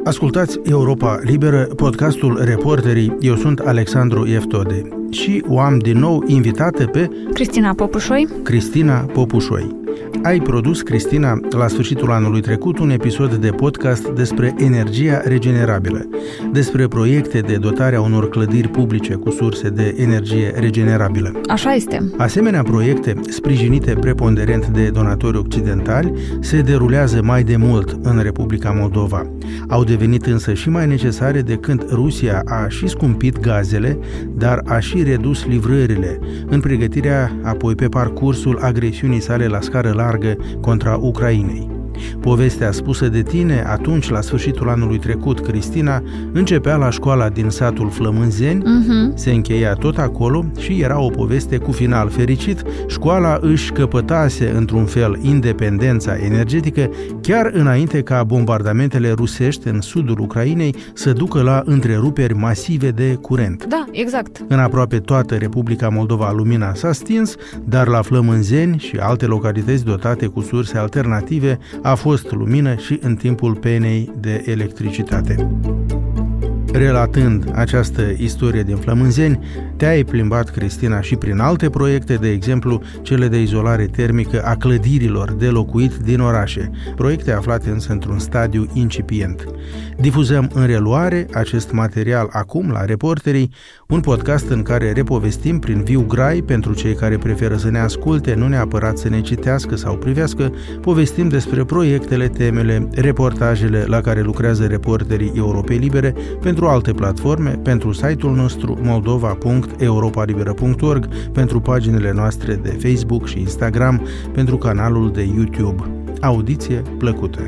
Ascultați Europa Liberă, podcastul Reporterii. Eu sunt Alexandru Eftode și o am din nou invitată pe Cristina Popușoi. Ai produs, Cristina, la sfârșitul anului trecut un episod de podcast despre energia regenerabilă, despre proiecte de dotare a unor clădiri publice cu surse de energie regenerabilă. Așa este. Asemenea proiecte, sprijinite preponderent de donatori occidentali, se derulează mai de mult în Republica Moldova. Au devenit însă și mai necesare de când Rusia a și scumpit gazele, dar a și redus livrările în pregătirea, apoi pe parcursul agresiunii sale la scară largă contra Ucrainei. Povestea spusă de tine atunci, la sfârșitul anului trecut, Cristina, începea la școala din satul Flămânzeni, se încheia tot acolo și era o poveste cu final fericit. Școala își căpătase într-un fel independența energetică chiar înainte ca bombardamentele rusești în sudul Ucrainei să ducă la întreruperi masive de curent. Da, exact. În aproape toată Republica Moldova lumina s-a stins, dar la Flămânzeni și alte localități dotate cu surse alternative a fost lumină și în timpul penei de electricitate. Relatând această istorie din Flămânzeni, te-ai plimbat, Cristina, și prin alte proiecte, de exemplu cele de izolare termică a clădirilor de locuit din orașe, proiecte aflate însă într-un stadiu incipient. Difuzăm în reluare acest material acum la Reporterii, un podcast în care repovestim prin viu grai, pentru cei care preferă să ne asculte, nu neapărat să ne citească sau privească, povestim despre proiectele, temele, reportajele la care lucrează Reporterii Europei Libere pentru alte platforme, pentru site-ul nostru moldova.europalibera.org, pentru paginile noastre de Facebook și Instagram, pentru canalul de YouTube. Audiție plăcută!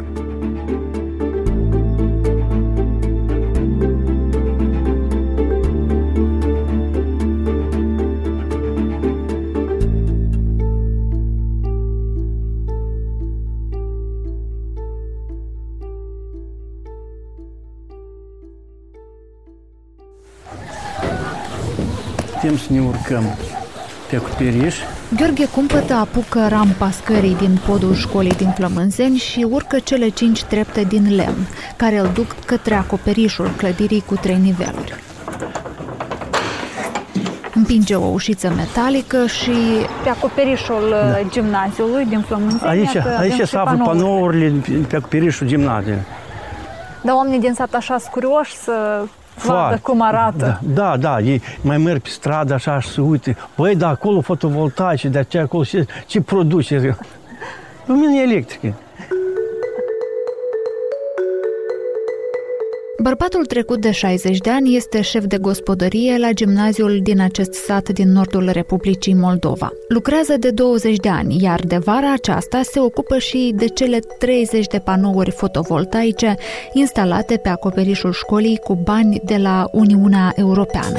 Putem să ne urcăm pe acoperiș. Gheorghe Cumpătă apucă rampa scării din podul școlii din Flămânzeni și urcă cele 5 trepte din lemn, care îl duc către acoperișul clădirii cu 3 niveluri. Împinge o ușiță metalică și pe acoperișul gimnaziului din Flămânzeni. Aici se află panourile pe acoperișul gimnaziului. Dar oamenii din sat așa sunt curioși să vadă cum arată. Da, ei mai merg pe stradă așa și se uite. Băi, da, acolo fotovoltaice, de aceea acolo ce produce? Lumină electrică. Bărbatul trecut de 60 de ani este șef de gospodărie la gimnaziul din acest sat din nordul Republicii Moldova. Lucrează de 20 de ani, iar de vara aceasta se ocupă și de cele 30 de panouri fotovoltaice instalate pe acoperișul școlii cu bani de la Uniunea Europeană.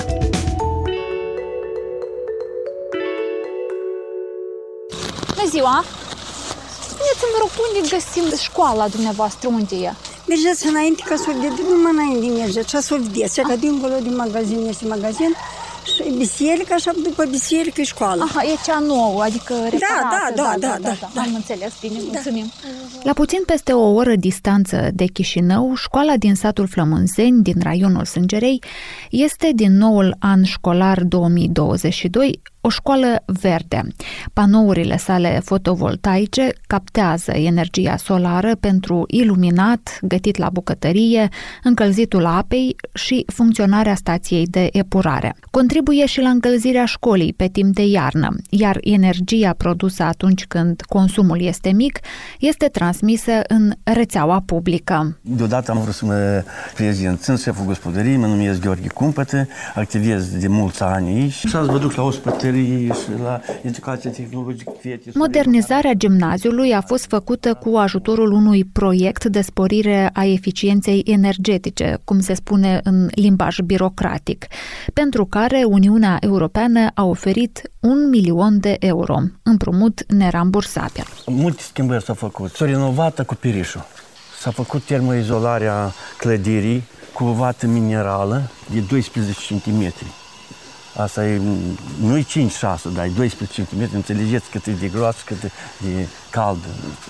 Bună ziua! Spuneți-mi, vă rog, unde găsim școala dumneavoastră, unde e? Mergeți înainte, ca să vedeți, numai înainte mergeți, așa să vedeți, că dincolo de magazin este magazin și biserica, așa după biserică e școală. Aha, e cea nouă, adică reparată. Da. Am înțeles, bine, mulțumim. La puțin peste o oră distanță de Chișinău, școala din satul Flămânzeni, din raionul Sângerei, este din noul an școlar 2022 o școală verde. Panourile sale fotovoltaice captează energia solară pentru iluminat, gătit la bucătărie, încălzitul apei și funcționarea stației de epurare. Contribuie și la încălzirea școlii pe timp de iarnă, iar energia produsă atunci când consumul este mic este transmisă în rețeaua publică. Deodată am vrut să mă prezint. Sunt șeful gospodăriei, mă numesc Gheorghe Cumpătă, activez de mulți ani aici și azi vă duc la ospătărie și la educație tehnologică. Modernizarea gimnaziului a fost făcută cu ajutorul unui proiect de sporire a eficienței energetice, cum se spune în limbaj birocratic, pentru care Uniunea Europeană a oferit 1 milion de euro, împrumut nerambursabil. Multe schimbări s-au făcut. S-a renovat acoperișul. S-a făcut termoizolarea clădirii cu o vată minerală de 12 cm. Asta e, nu e 5-6, dar e 12 cm. Înțelegeți cât e de groasă, cât e de caldă.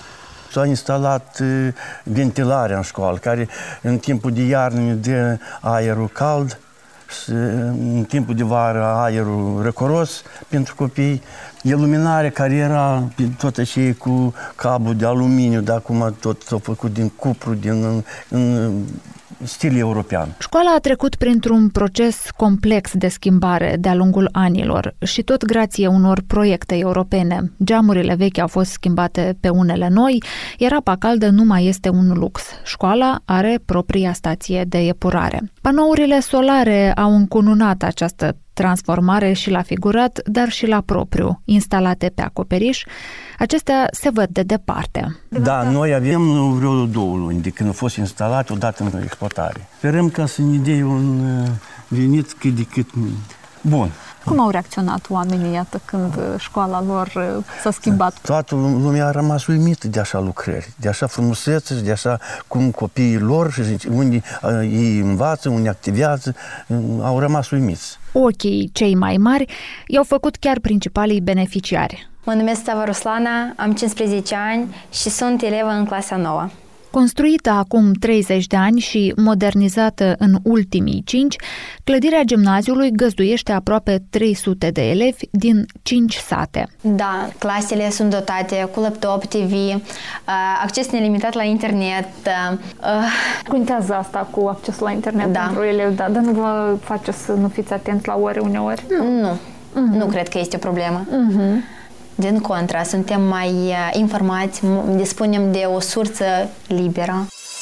S-a instalat ventilarea în școală, care în timpul de iarnă ne dă aerul cald, și în timpul de vară aerul răcoros pentru copii. Iluminarea care era tot așa cu cablu de aluminiu, dar acum tot s-a făcut din cupru, în stil european. Școala a trecut printr-un proces complex de schimbare de-a lungul anilor și tot grație unor proiecte europene. Geamurile vechi au fost schimbate pe unele noi, iar apa caldă nu mai este un lux. Școala are propria stație de epurare. Panourile solare au încununat această transformare și la figurat, dar și la propriu, instalate pe acoperiș. Acestea se văd de departe. Da, noi avem vreo 2 luni de când a fost instalat odată în exploatare. Sperăm ca să ne dea un venit cât de cât bun. Cum au reacționat oamenii, iată, când școala lor s-a schimbat? Toată lumea a rămas uimită de așa lucrări, de așa frumusețe și de așa cum copiii lor, și unde ei învață, unde activează, au rămas uimiți. Ochii cei mai mari i-au făcut chiar principalii beneficiari. Mă numesc Sava Ruslana, am 15 ani și sunt elevă în clasa 9. Construită acum 30 de ani și modernizată în ultimii 5, clădirea gimnaziului găzduiește aproape 300 de elevi din 5 sate. Da, clasele sunt dotate cu laptop, TV, acces nelimitat la internet. Contează asta cu accesul la internet pentru elevi, dar nu vă face să nu fiți atenți la ore uneori? Nu cred că este o problemă. Din contra, suntem mai informați, dispunem de o sursă liberă.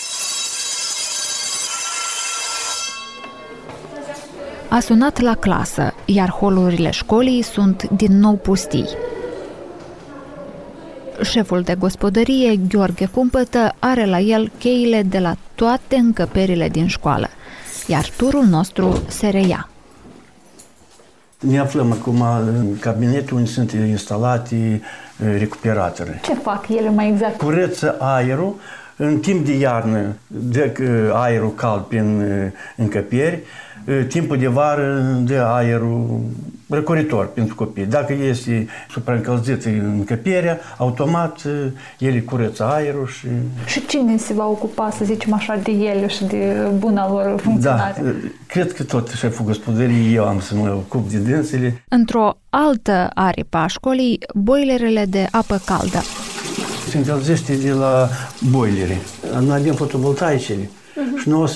A sunat la clasă, iar holurile școlii sunt din nou pustii. Șeful de gospodărie, Gheorghe Cumpătă, are la el cheile de la toate încăperile din școală, iar turul nostru se reia. Ne aflăm acum în cabinetul unde sunt instalate recuperatoare. Ce fac ele mai exact? Curăță aerul, în timp de iarnă dă aerul cald prin încăperi, timpul de vară dă aerul răcoritor pentru copii. Dacă este supraîncălzită încăperea, automat ele curăță aerul și... Și cine se va ocupa, să zicem așa, de ele și de buna lor funcționare? Da, cred că tot șeful gospodăriei, eu am să mă ocup de dânsele. Într-o altă aripă a școlii, boilerele de apă caldă. Se încălzește de la boilere. Noi avem fotovoltaicele. Și noi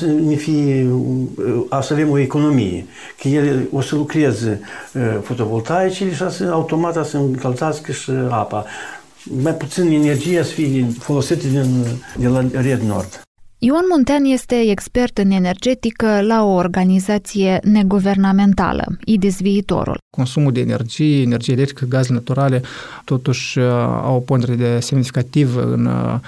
o să avem o economie, că ele o să lucreze fotovoltaicele și automat să încălzească și apa. Mai puțin energie să fie folosită de la Red Nord. Ion Muntean este expert în energetică la o organizație neguvernamentală, IDIS Viitorul. Consumul de energie electrică, gaze naturale, totuși au o pondere semnificativă în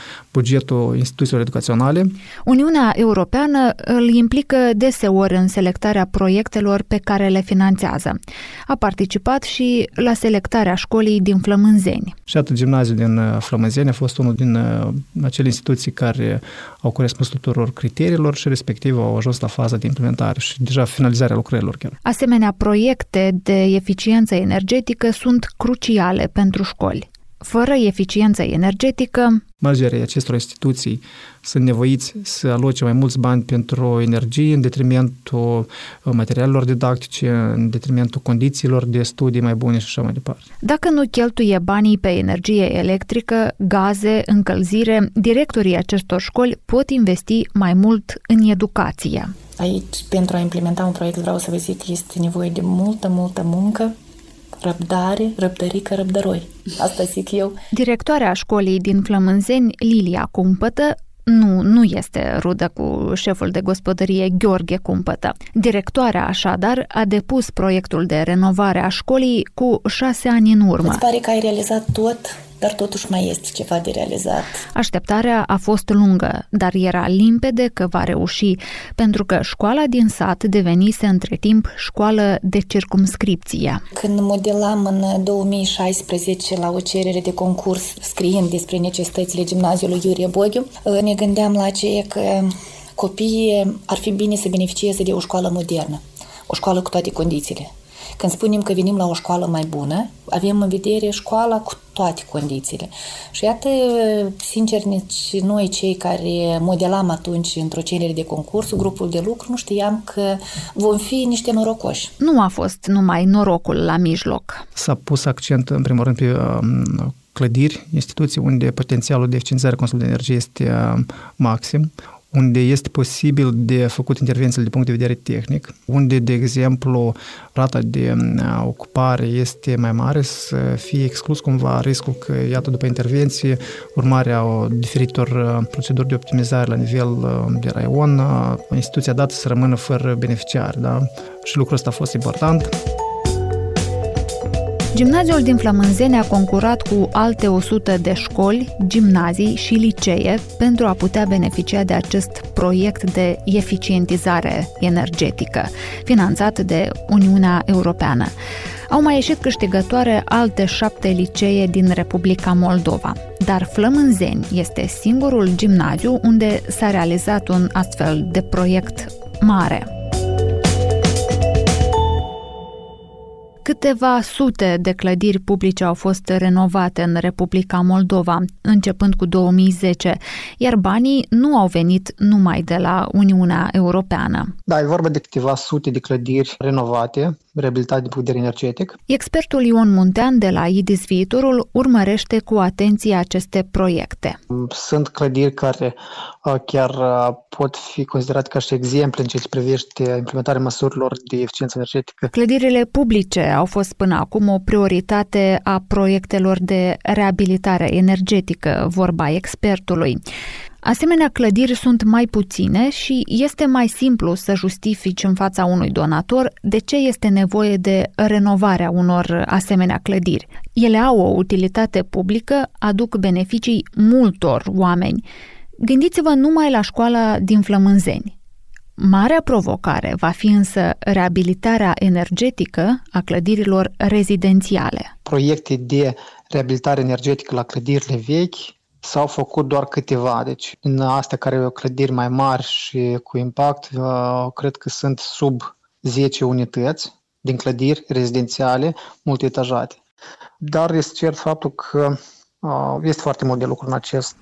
bugetul instituțiilor educaționale. Uniunea Europeană îl implică deseori în selectarea proiectelor pe care le finanțează. A participat și la selectarea școlii din Flămânzeni. Și atât gimnaziul din Flămânzeni a fost unul din acele instituții care au corespuns tuturor criteriilor și respectiv au ajuns la faza de implementare și deja finalizarea lucrărilor chiar. Asemenea, proiecte de eficiență energetică sunt cruciale pentru școli. Fără eficiență energetică, managerii acestor instituții sunt nevoiți să aloce mai mulți bani pentru energie în detrimentul materialelor didactice, în detrimentul condițiilor de studii mai bune și așa mai departe. Dacă nu cheltuie banii pe energie electrică, gaze, încălzire, directorii acestor școli pot investi mai mult în educație. Aici, pentru a implementa un proiect, vreau să vă zic, este nevoie de multă muncă, răbdare, răbdărică, răbdăroi. Asta zic eu. Directoarea școlii din Flămânzeni, Lilia Cumpătă, nu este rudă cu șeful de gospodărie Gheorghe Cumpătă. Directoarea, așadar, a depus proiectul de renovare a școlii cu 6 ani în urmă. Îți pare că ai realizat tot, dar totuși mai este ceva de realizat. Așteptarea a fost lungă, dar era limpede că va reuși, pentru că școala din sat devenise între timp școală de circumscripție. Când modelam în 2016 la o cerere de concurs scriind despre necesitățile gimnaziului Iurie Boghiu, ne gândeam la aceea că copiii ar fi bine să beneficieze de o școală modernă, o școală cu toate condițiile. Când spunem că venim la o școală mai bună, avem în vedere școala cu toate condițiile. Și iată, sincer, nici noi cei care modelam atunci într-o cerere de concurs, grupul de lucru, nu știam că vom fi niște norocoși. Nu a fost numai norocul la mijloc. S-a pus accent, în primul rând, pe clădiri, instituții unde potențialul de eficientizare consumului de energie este maxim, unde este posibil de făcut intervențiile de punct de vedere tehnic, unde, de exemplu, rata de ocupare este mai mare, să fie exclus cumva riscul că, iată, după intervenție, urmarea diferitor proceduri de optimizare la nivel de raion, instituția dată să rămână fără beneficiari, da? Și lucrul ăsta a fost important. Gimnaziul din Flămânzeni a concurat cu alte 100 de școli, gimnazii și licee pentru a putea beneficia de acest proiect de eficientizare energetică, finanțat de Uniunea Europeană. Au mai ieșit câștigătoare alte 7 licee din Republica Moldova, dar Flămânzeni este singurul gimnaziu unde s-a realizat un astfel de proiect mare. Câteva sute de clădiri publice au fost renovate în Republica Moldova, începând cu 2010, iar banii nu au venit numai de la Uniunea Europeană. Da, e vorba de câteva sute de clădiri renovate, reabilitate din punct de vedere energetic. Expertul Ion Muntean de la IDIS Viitorul urmărește cu atenție aceste proiecte. Sunt clădiri care chiar pot fi considerate ca și exemple în ceea ce privește implementarea măsurilor de eficiență energetică. Clădirile publice au fost până acum o prioritate a proiectelor de reabilitare energetică, vorba expertului. Asemenea, clădiri sunt mai puține și este mai simplu să justifici în fața unui donator de ce este nevoie de renovarea unor asemenea clădiri. Ele au o utilitate publică, aduc beneficii multor oameni. Gândiți-vă numai la școala din Flămânzeni. Marea provocare va fi însă reabilitarea energetică a clădirilor rezidențiale. Proiecte de reabilitare energetică la clădirile vechi s-au făcut doar câteva, deci în astea care au clădiri mai mari și cu impact, cred că sunt sub 10 unități din clădiri rezidențiale multietajate. Dar este cert faptul că este foarte mult de lucru în acest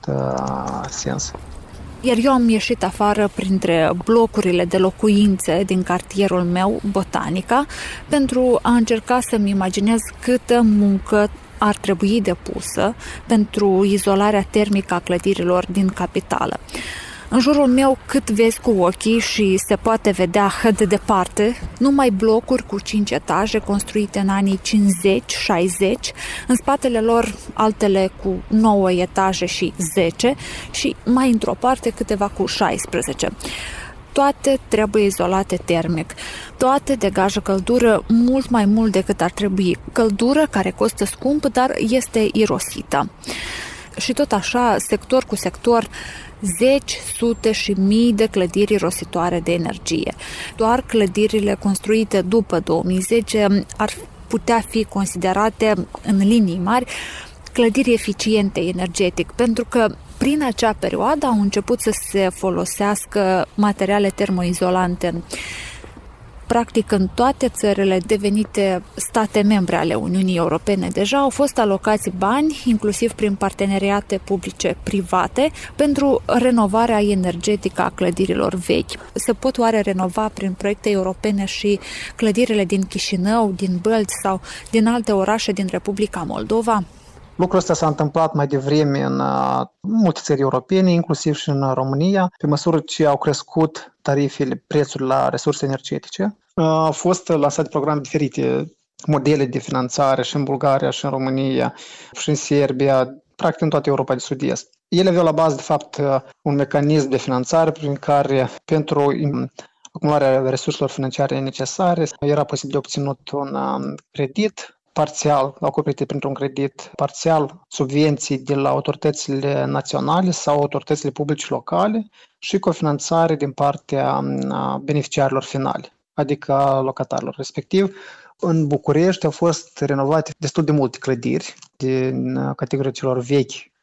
sens. Iar eu am ieșit afară printre blocurile de locuințe din cartierul meu, Botanica, pentru a încerca să-mi imaginez câtă muncă ar trebui depusă pentru izolarea termică a clădirilor din capitală. În jurul meu, cât vezi cu ochii și se poate vedea de departe, numai blocuri cu 5 etaje construite în anii 50-60, în spatele lor altele cu 9 etaje și 10 și mai într-o parte câteva cu 16. Toate trebuie izolate termic. Toate degajă căldură mult mai mult decât ar trebui. Căldură care costă scump, dar este irosită. Și tot așa, sector cu sector, zeci, sute și mii de clădiri irositoare de energie. Doar clădirile construite după 2010 ar putea fi considerate în linii mari clădiri eficiente energetic, pentru că prin acea perioadă au început să se folosească materiale termoizolante. Practic, în toate țările devenite state membre ale Uniunii Europene deja au fost alocați bani, inclusiv prin parteneriate publice-private, pentru renovarea energetică a clădirilor vechi. Se pot oare renova prin proiecte europene și clădirile din Chișinău, din Bălți sau din alte orașe din Republica Moldova? Lucrul ăsta s-a întâmplat mai devreme în multe țări europene, inclusiv și în România, pe măsură ce au crescut tarifele, prețurile la resurse energetice. Au fost lansate programe diferite, modele de finanțare și în Bulgaria, și în România, și în Serbia, practic în toată Europa de Sud-Est. Ele aveau la bază, de fapt, un mecanism de finanțare prin care, pentru acumularea resurselor financiare necesare, era posibil de obținut un credit parțial acoperite printr-un credit parțial, subvenții de la autoritățile naționale sau autoritățile publice locale și cofinanțare din partea beneficiarilor finali, adică locatarilor. Respectiv, în București au fost renovate destul de multe clădiri din categoria celor vechi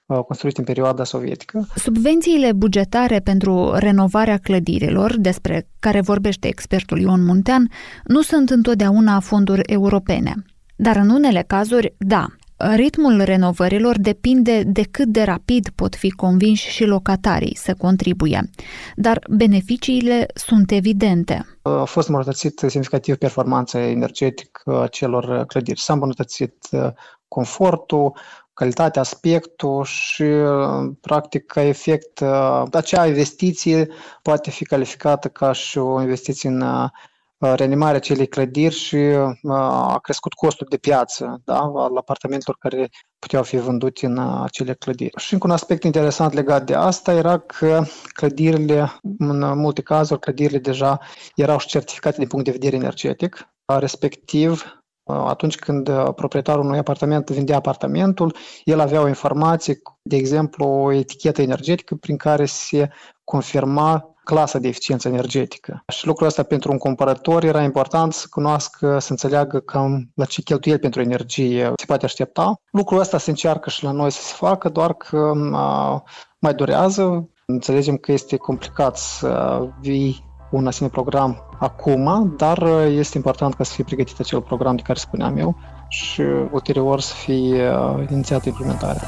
construite în perioada sovietică. Subvențiile bugetare pentru renovarea clădirilor, despre care vorbește expertul Ion Muntean, nu sunt întotdeauna fonduri europene. Dar în unele cazuri, da. Ritmul renovărilor depinde de cât de rapid pot fi convinși și locatarii să contribuie. Dar beneficiile sunt evidente. A fost îmbunătățit semnificativ performanța energetică a celor clădiri. S-a îmbunătățit confortul, calitatea, aspectul și, practic, ca efect, acea investiție poate fi calificată ca și o investiție în reanimarea acelei clădiri și a crescut costul de piață, da, al apartamentelor care puteau fi vândute în acele clădiri. Și încă un aspect interesant legat de asta era că clădirile, în multe cazuri, clădirile deja erau și certificate din punct de vedere energetic, respectiv atunci când proprietarul unui apartament vindea apartamentul, el avea o informație, de exemplu, o etichetă energetică prin care se confirma clasa de eficiență energetică. Și lucrul ăsta pentru un cumpărător era important să cunoască, să înțeleagă cam la ce cheltuieli pentru energie se poate aștepta. Lucrul ăsta se încearcă și la noi să se facă, doar că mai durează. Înțelegem că este complicat să vii un asemenea program acum, dar este important ca să fie pregătit acel program de care spuneam eu și ulterior să fie inițiată implementarea.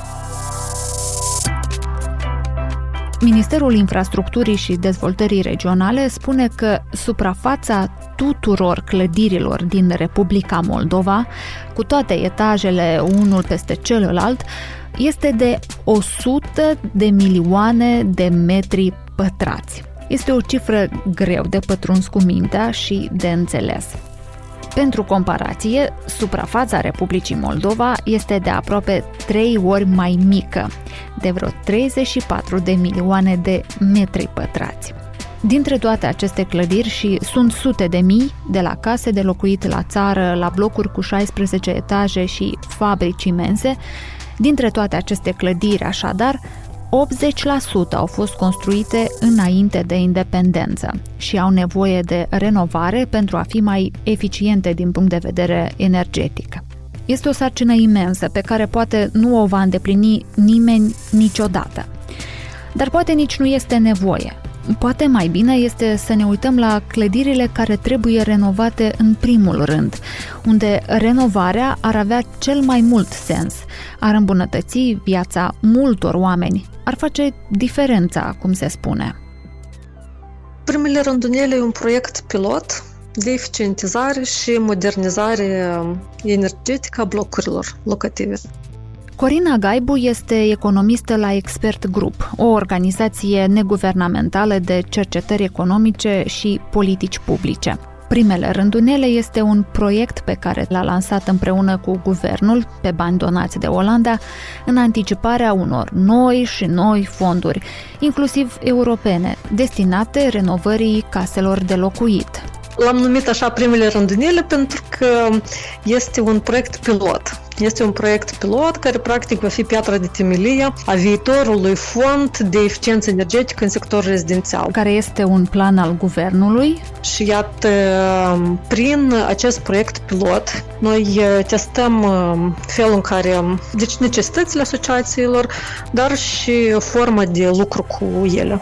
Ministerul Infrastructurii și Dezvoltării Regionale spune că suprafața tuturor clădirilor din Republica Moldova, cu toate etajele unul peste celălalt, este de 100 de milioane de metri pătrați. Este o cifră greu de pătruns cu mintea și de înțeles. Pentru comparație, suprafața Republicii Moldova este de aproape 3 ori mai mică, de vreo 34 de milioane de metri pătrați. Dintre toate aceste clădiri, și sunt sute de mii, de la case de locuit la țară, la blocuri cu 16 etaje și fabrici imense, dintre toate aceste clădiri, așadar, 80% au fost construite înainte de independență și au nevoie de renovare pentru a fi mai eficiente din punct de vedere energetic. Este o sarcină imensă pe care poate nu o va îndeplini nimeni niciodată. Dar poate nici nu este nevoie. Poate mai bine este să ne uităm la clădirile care trebuie renovate în primul rând, unde renovarea ar avea cel mai mult sens, ar îmbunătăți viața multor oameni, ar face diferența, cum se spune. Primele rândunele e un proiect pilot de eficientizare și modernizare energetică a blocurilor locative. Corina Gaibu este economistă la Expert Group, o organizație neguvernamentală de cercetări economice și politici publice. Primele rândunele este un proiect pe care l-a lansat împreună cu guvernul, pe bani donați de Olanda, în anticiparea unor noi fonduri, inclusiv europene, destinate renovării caselor de locuit. L-am numit așa primele rândunele pentru că este un proiect pilot. Este un proiect pilot care practic va fi piatra de temelie a viitorului fond de eficiență energetică în sectorul rezidențial. Care este un plan al guvernului. Și iată, prin acest proiect pilot, noi testăm felul în care, deci necesitățile asociațiilor, dar și forma de lucru cu ele.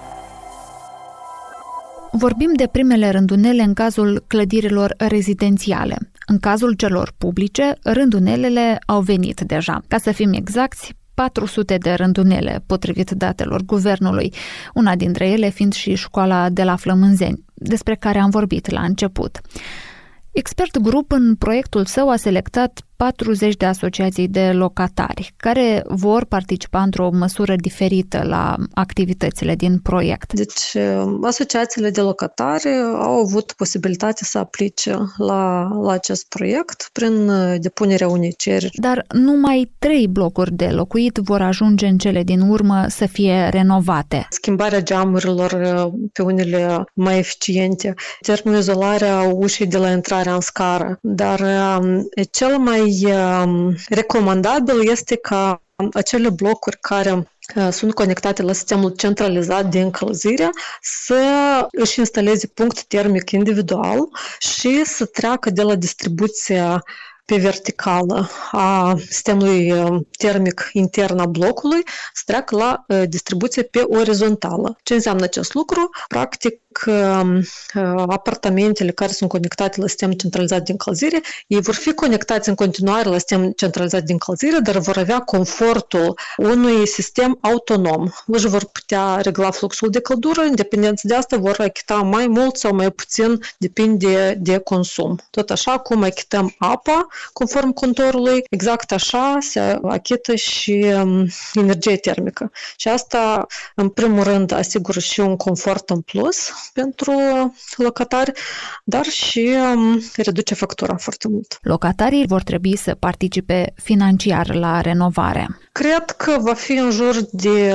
Vorbim de primele rândunele în cazul clădirilor rezidențiale. În cazul celor publice, rândunelele au venit deja. Ca să fim exacti, 400 de rândunele, potrivit datelor guvernului, una dintre ele fiind și școala de la Flămânzeni, despre care am vorbit la început. Expert Group în proiectul său a selectat 40 de asociații de locatari care vor participa într-o măsură diferită la activitățile din proiect. Deci, asociațiile de locatari au avut posibilitatea să aplice la acest proiect prin depunerea unei cereri. Dar numai 3 blocuri de locuit vor ajunge în cele din urmă să fie renovate. Schimbarea geamurilor pe unele mai eficiente, termoizolarea ușii de la intrarea în scară, dar cel mai recomandabil este ca acele blocuri care sunt conectate la sistemul centralizat de încălzire să își instaleze punct termic individual și să treacă de la distribuția pe verticală a sistemului termic intern a blocului să treacă la distribuție pe orizontală. Ce înseamnă acest lucru? Practic, apartamentele care sunt conectate la sistemul centralizat de încălzire, ei vor fi conectați în continuare la sistemul centralizat de încălzire, dar vor avea confortul unui sistem autonom. Își vor putea regla fluxul de căldură, în dependență de asta vor achita mai mult sau mai puțin, depinde de consum. Tot așa cum achităm apa, conform contorului, exact așa se achită și energie termică. Și asta, în primul rând, asigură și un confort în plus pentru locatari, dar și reduce factura foarte mult. Locatarii vor trebui să participe financiar la renovare. Cred că va fi în jur de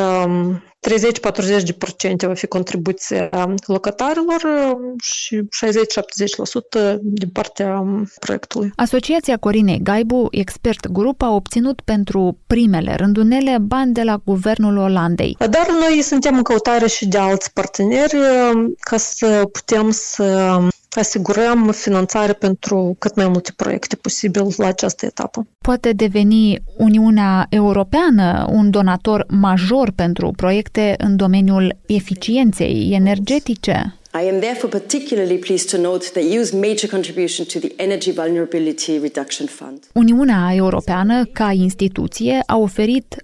30-40% va fi contribuția locatarilor și 60-70% din partea proiectului. Asociația Corinei Gaibu, expert grup, a obținut pentru primele rândunele bani de la guvernul Olandei. Dar noi suntem în căutare și de alți parteneri ca să putem să asigurăm finanțare pentru cât mai multe proiecte posibil la această etapă. Poate deveni Uniunea Europeană un donator major pentru proiecte în domeniul eficienței energetice? I am therefore particularly pleased to note the EU's major contribution to the Energy Vulnerability Reduction Fund. Uniunea Europeană, ca instituție, a oferit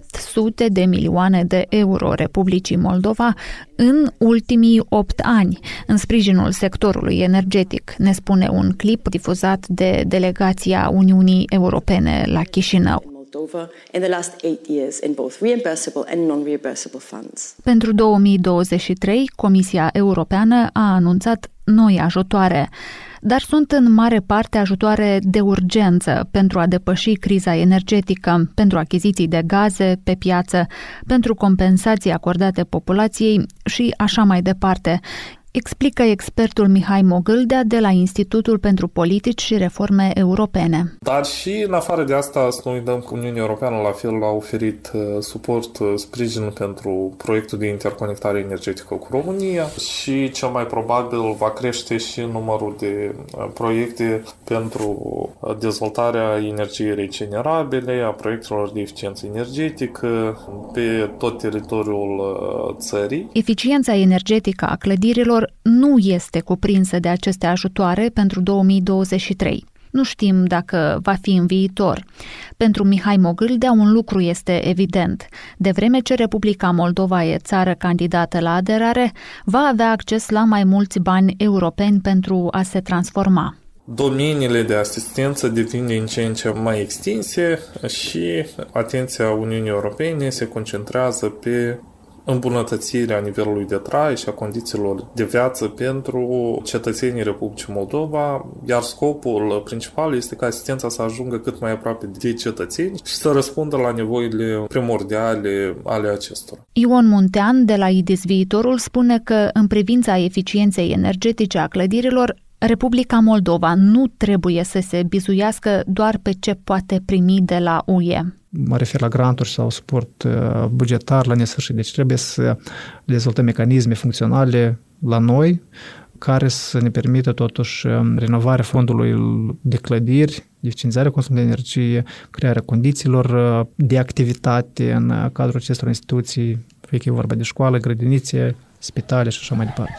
800 de milioane de euro Republicii Moldova în ultimii 8 ani, în sprijinul sectorului energetic, ne spune un clip difuzat de delegația Uniunii Europene la Chișinău. In the last 8 years in both reimbursable and non-reimbursable funds. Pentru 2023, Comisia Europeană a anunțat noi ajutoare, dar sunt în mare parte ajutoare de urgență pentru a depăși criza energetică, pentru achiziții de gaze pe piață, pentru compensații acordate populației și așa mai departe, explică expertul Mihai Mogâldea de la Institutul pentru Politici și Reforme Europene. Dar și în afară de asta, să nu uităm că Uniunea Europeană la fel a oferit suport, sprijin pentru proiectul de interconectare energetică cu România și cel mai probabil va crește și numărul de proiecte pentru dezvoltarea energiei regenerabile, a proiectelor de eficiență energetică pe tot teritoriul țării. Eficiența energetică a clădirilor nu este cuprinsă de aceste ajutoare pentru 2023. Nu știm dacă va fi în viitor. Pentru Mihai Mogâldea un lucru este evident. De vreme ce Republica Moldova e țară candidată la aderare, va avea acces la mai mulți bani europeni pentru a se transforma. Domeniile de asistență devin din ce în ce mai extinse și atenția Uniunii Europene se concentrează pe îmbunătățirea nivelului de trai și a condițiilor de viață pentru cetățenii Republicii Moldova, iar scopul principal este ca asistența să ajungă cât mai aproape de cetățeni și să răspundă la nevoile primordiale ale acestora. Ion Muntean de la IDIS Viitorul spune că în privința eficienței energetice a clădirilor, Republica Moldova nu trebuie să se bizuiască doar pe ce poate primi de la UE. Mă refer la granturi sau suport bugetar la nesfârșit. Deci trebuie să dezvoltăm mecanisme funcționale la noi care să ne permită totuși renovarea fondului de clădiri, eficientizarea consumului de energie, crearea condițiilor de activitate în cadrul acestor instituții, fie că e vorba de școală, grădinițe, spitale și așa mai departe.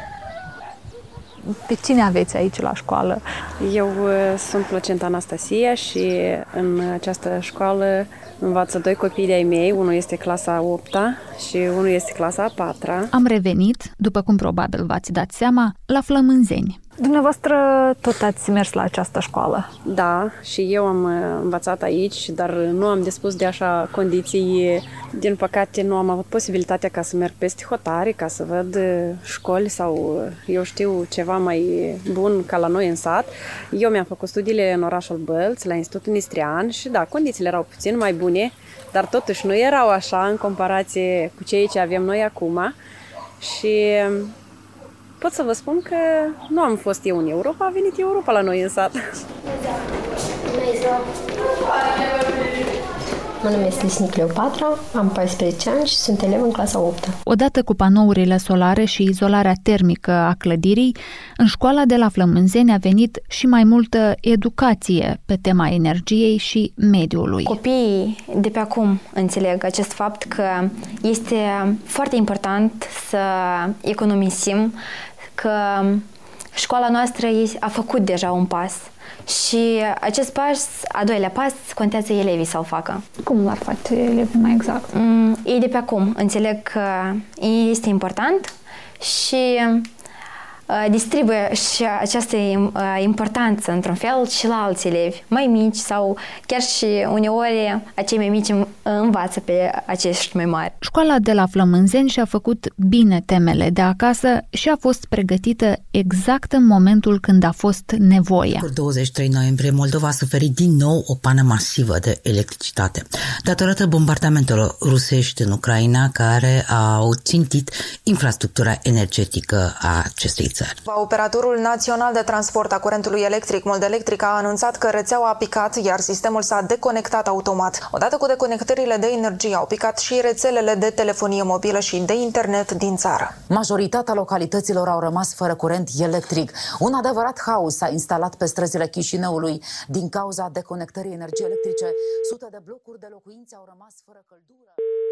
Pe cine aveți aici la școală? Eu sunt Plăcenta Anastasia și în această școală învață 2 copii de-ai mei, unul este clasa 8-a și unul este clasa 4-a. Am revenit, după cum probabil v-ați dat seama, la Flămânzeni. Dumneavoastră tot ați mers la această școală? Da, și eu am învățat aici, dar nu am dispus de așa condiții. Din păcate nu am avut posibilitatea ca să merg peste hotare, ca să văd școli sau eu știu ceva mai bun ca la noi în sat. Eu mi-am făcut studiile în orașul Bălți, la Institutul Nistrian și da, condițiile erau puțin mai bune, dar totuși nu erau așa în comparație cu cei ce avem noi acum și pot să vă spun că nu am fost eu în Europa, a venit Europa la noi în sat. Mă numesc Lisnic Cleopatra, am 14 ani și sunt elev în clasa 8-a. Odată cu panourile solare și izolarea termică a clădirii, în școala de la Flămânzeni a venit și mai multă educație pe tema energiei și mediului. Copiii de pe acum înțeleg acest fapt că este foarte important să economisim, că școala noastră a făcut deja un pas. Și acest pas, a doilea pas, contează elevii să-l facă. Cum l-ar face elevii mai exact? Ei de pe acum înțeleg că este important și distribuie și această importanță, într-un fel, și la alți elevi mai mici sau chiar și uneori acei mai mici învață pe acești mai mari. Școala de la Flămânzeni și-a făcut bine temele de acasă și a fost pregătită exact în momentul când a fost nevoie. Cu 23 noiembrie, Moldova a suferit din nou o pană masivă de electricitate, datorată bombardamentelor rusești în Ucraina, care au țintit infrastructura energetică a acestei țări. Operatorul Național de Transport a Curentului Electric, Moldelectric, a anunțat că rețeaua a picat, iar sistemul s-a deconectat automat. Odată cu deconectările de energie au picat și rețelele de telefonie mobilă și de internet din țară. Majoritatea localităților au rămas fără curent electric. Un adevărat haos s-a instalat pe străzile Chișinăului. Din cauza deconectării energiei electrice, sute de blocuri de locuințe au rămas fără căldură.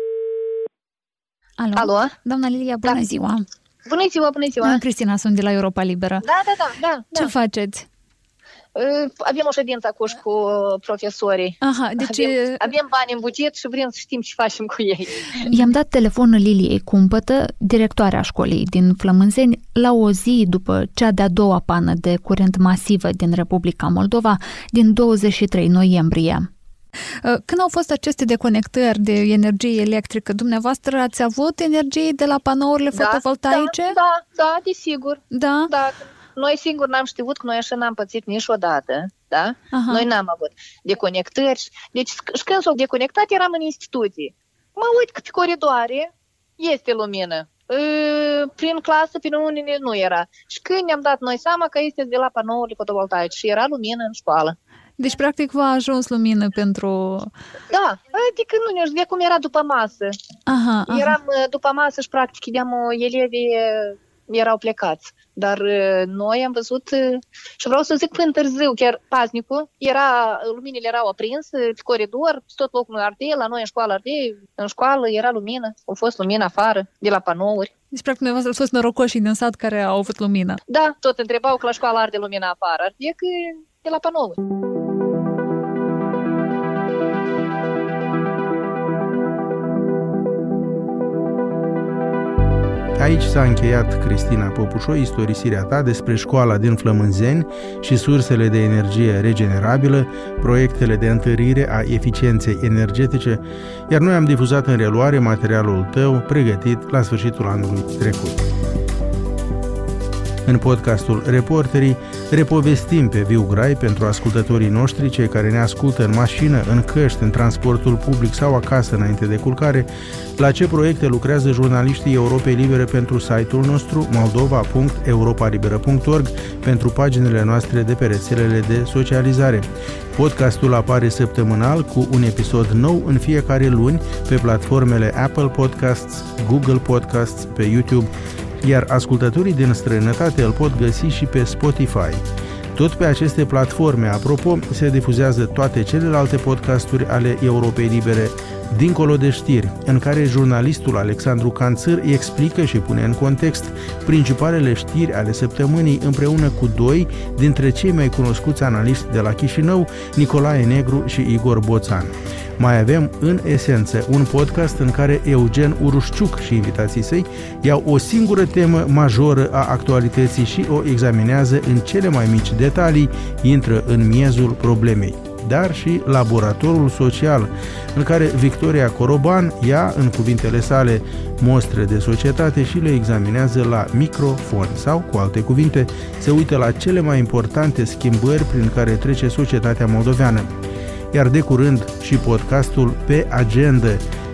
Alo? Doamna Lilia, bună ziua! Bună ziua, bună ziua! Cristina, sunt de la Europa Liberă. Da. Ce faceți? Avem o ședință acum cu profesorii. Aha, deci... Avem bani în buget și vrem să știm ce facem cu ei. I-am dat telefonul Liliei Cumpătă, directoarea școlii din Flămânzeni, la o zi după cea de-a doua pană de curent masivă din Republica Moldova, din 23 noiembrie. Când au fost aceste deconectări de energie electrică, dumneavoastră ați avut energie de la panourile fotovoltaice? Da, desigur. Da? Noi singur n-am știut, că noi așa n-am pățit niciodată, da? Aha. Noi n-am avut deconectări. Deci când s-au deconectat eram în instituții. Mă uit că pe coridoare este lumină. Prin clasă, prin unele nu era. Și când ne-am dat noi seama că este de la panourile fotovoltaice și era lumină în școală. Deci, practic, v-a ajuns lumină pentru... Da, adică nu știu, de cum era după masă. Aha. Eram după masă și, practic, elevii erau plecați. Dar noi am văzut, și vreau să zic până târziu, chiar paznicul, luminile erau aprinse pe coridor, tot locul arde, la noi în școală arde, în școală era lumină, a fost lumină afară, de la panouri. Deci, practic, dumneavoastră ați fost norocoșii din sat care au avut lumină. Da, tot întrebau că la școală arde lumina afară, arde că de la panouri. Aici s-a încheiat, Cristina Popușo, istorisirea ta despre școala din Flămânzeni și sursele de energie regenerabilă, proiectele de întărire a eficienței energetice, iar noi am difuzat în reluare materialul tău pregătit la sfârșitul anului trecut. În podcastul Reporterii repovestim pe viu grai pentru ascultătorii noștri, cei care ne ascultă în mașină, în căști, în transportul public sau acasă înainte de culcare, la ce proiecte lucrează jurnaliștii Europei Libere pentru site-ul nostru moldova.europalibera.org, pentru paginile noastre de pe rețelele de socializare. Podcastul apare săptămânal cu un episod nou în fiecare luni pe platformele Apple Podcasts, Google Podcasts, pe YouTube, iar ascultătorii din străinătate îl pot găsi și pe Spotify. Tot pe aceste platforme, apropo, se difuzează toate celelalte podcasturi ale Europei Libere, Dincolo de știri, în care jurnalistul Alexandru Canțăr explică și pune în context principalele știri ale săptămânii împreună cu doi dintre cei mai cunoscuți analiști de la Chișinău, Nicolae Negru și Igor Boțan. Mai avem, în esență, un podcast în care Eugen Urușciuc și invitații săi iau o singură temă majoră a actualității și o examinează în cele mai mici detalii, intră în miezul problemei. Dar și Laboratorul Social, în care Victoria Coroban ia, în cuvintele sale, mostre de societate și le examinează la microfon sau, cu alte cuvinte, se uită la cele mai importante schimbări prin care trece societatea moldoveană. Iar de curând și podcastul Pe Agenda,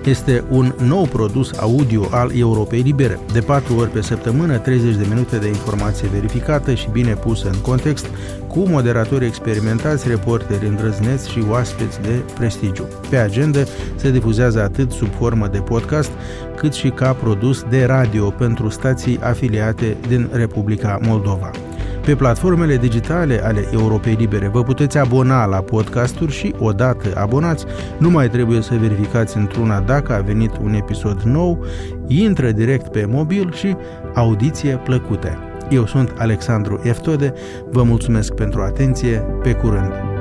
Este un nou produs audio al Europei Libere. De 4 ori pe săptămână, 30 de minute de informație verificată și bine pusă în context, cu moderatori experimentați, reporteri îndrăzneți și oaspeți de prestigiu. Pe agenda se difuzează atât sub formă de podcast, cât și ca produs de radio pentru stații afiliate din Republica Moldova. Pe platformele digitale ale Europei Libere vă puteți abona la podcasturi și, odată abonați, nu mai trebuie să verificați într-una dacă a venit un episod nou, intră direct pe mobil și audiție plăcută. Eu sunt Alexandru Eftode, vă mulțumesc pentru atenție, pe curând!